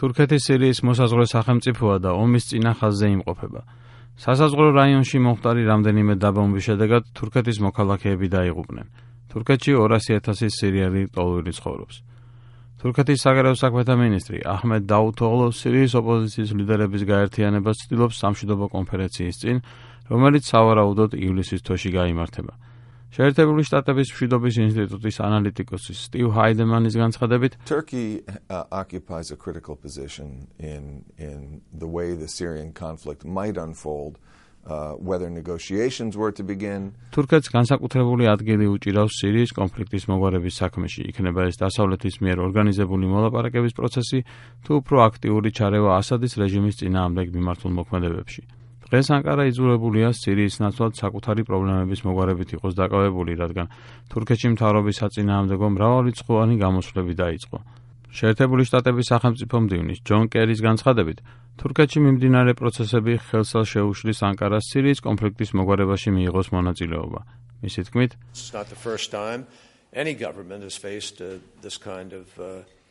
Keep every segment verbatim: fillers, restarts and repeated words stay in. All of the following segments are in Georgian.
თურქეთის სირიის მოსაზღვრე სახელმწიფოა და ომის წინა ხაზზე იმყოფება. სასაზღვრო რაიონში მომხდარი რამდენიმე დაბომბვის შედეგად თურქეთის მოქალაქეები დაიღუპნენ. თურქეთში ორასი ათასის სირიელი ტოლვილი ცხოვრობს. თურქეთის საგარეო საქმეთა მინისტრი აჰმედ დაუთოღლუ სირიის ოპოზიციის ლიდერების გაერთიანებას ცდილობს სამშვიდობო კონფერენციის წინ, რომელიც სავარაუდოდ ივლისის თვეში გაიმართება. შეერთებული შტატების მშვიდობის ინსტიტუტის ანალიტიკოსი სტივ ჰაიდემანის განცხადებით, Turkey uh, occupies a critical position in in the way the Syrian conflict might unfold, uh, whether negotiations were to begin. თურქეთს განსაკუთრებული ადგილი უჭირავს სირიის კონფლიქტის მოგვარების საქმეში, იქნება ეს დასავლეთის მიერ ორგანიზებული მოლაპარაკების პროცესი, თუ უფრო აქტიური ჩარევა ასადის რეჟიმის წინააღმდეგ მიმართულ მოქმედებებში. დღეს ანკარა იძულებულია სირიის ნაცვლად საკუთარი პრობლემების მოგვარებით იყოს დაკავებული, რადგან თურქეთში მთავრობის საწინააღმდეგო მრავალრიცხოვანი გამოსვლები დაიწყო. შეერთებული შტატების სახელმწიფო მდივნის ჯონ კერის განცხადებით, თურქეთში მიმდინარე პროცესები ხელსა შეუშლის ანკარას სირიის კონფლიქტის მოგვარებაში მიიღოს მონაწილეობა. მისი თქმით, It's not the first time any government has faced uh, this kind of uh,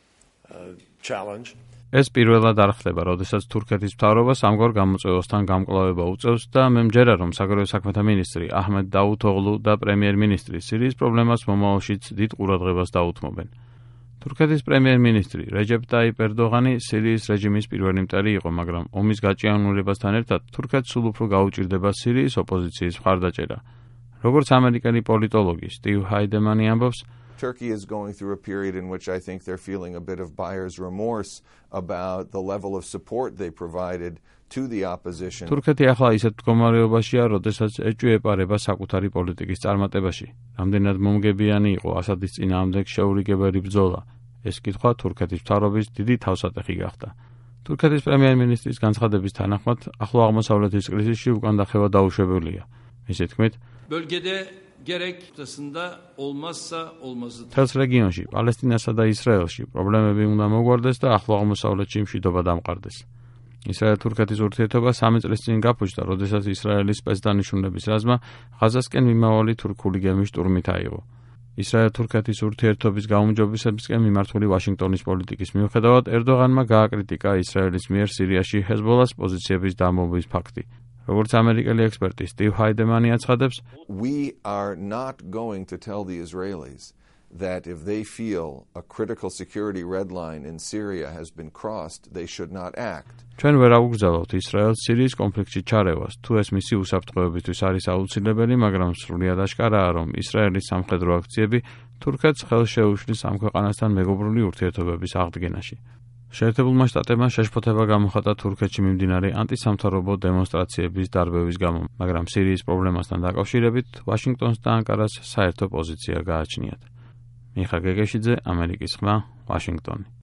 uh, challenge. ეს პირველად არ ხდება, როდესაც თურქეთის მთავრობას ამგვარ გამოწვევასთან გამკლავება უწევს და მე მჯერა, რომ საგარეო საქმეთა მინისტრი აჰმედ დაუთოღლუ და პრემიერ-მინისტრი სირიის პრობლემას მომავალშიც დიდ ყურადღებას დაუთმობენ. თურქეთის პრემიერ-მინისტრი რეჯეპ ტაიპ ერდოღანი სირიის რეჟიმის პირველი მტერი იყო, მაგრამ ომის გაჭიანურებასთან ერთად თურქეთს სულ უფრო გაუჭირდება სირიის ოპოზიციის მხარდაჭერა. როგორც ამერიკელი პოლიტოლოგი სტივ ჰაიდემანი ამბობს, Turkey is going through a period in which I think they're feeling a bit of buyer's remorse about the level of support they provided to the opposition. თურქეთი ახლა ისეთ მდგომარეობაშია, როდესაც ეჭვი ეპარება საკუთარი პოლიტიკის წარმატებაში. რამდენად მომგებიანი იყო ასადის წინააღმდეგ შეურიგებელი ბრძოლა. ეს კითხვა თურქეთის მთავრობის დიდი თავსატეხი გახდა. თურქეთის პრემიერ-მინისტრის განცხადების თანახმად, ახლო აღმოსავლეთის კრიზისში უკან დახევა დაუშვებელია. მისი თქმით, Bölgede gerek noktasında olmazsa olmazı. თელს რეგიონში, პალესტინასა და ისრაელში პრობლემები უნდა მოგვარდეს და ახლო აღმოსავლეთში მშვიდობა დამყარდეს. ისრაელ-თურქეთის ურთიერთობა სამი წლის წინ გაფუჭდა, როდესაც ისრაელის სპეცდანიშნულების რაზმმა ღაზასკენ მიმავალი თურქული გემი შტურმით აიღო. ისრაელ-თურქეთის ურთიერთობის გაუმჯობესებისკენ მიმართული ვაშინგტონის პოლიტიკის მიუხედავად, ერდოღანმა გააკრიტიკა ისრაელის მიერ სირიაში ჰეზბოლას პოზიციების დამოუკიდებლობის ფაქტი. როგორც ამერიკელი ექსპერტი სტივ ჰაიდემანი აცხადებს, We are not going to tell the Israelis that if they feel a critical security red line in Syria has been crossed, they should not act. ჩვენ ვერ აუგზავნოთ ისრაელს სირიის კონფლიქტში ჩარევას, თუ ეს მისი უსაფრთხოებისთვის არის აუცილებელი, მაგრამ სრულიად აშკარაა, რომ ისრაელის სამხედრო აქციები თურქეთს ხელს შეუშლის ამ ქვეყანასთან მეგობრული ურთიერთობების აღდგენაში. შეერთებულმა შტატებმა შეშფოთება გამოხატა თურქეთში მიმდინარე ანტისამთავრობო დემონსტრაციების დარბევის გამო, მაგრამ სირიის პრობლემასთან დაკავშირებით ვაშინგტონს და ანკარას საერთო პოზიცია გააჩნიათ. მიხა გეგეშიძე, ამერიკის ხმა, ვაშინგტონი.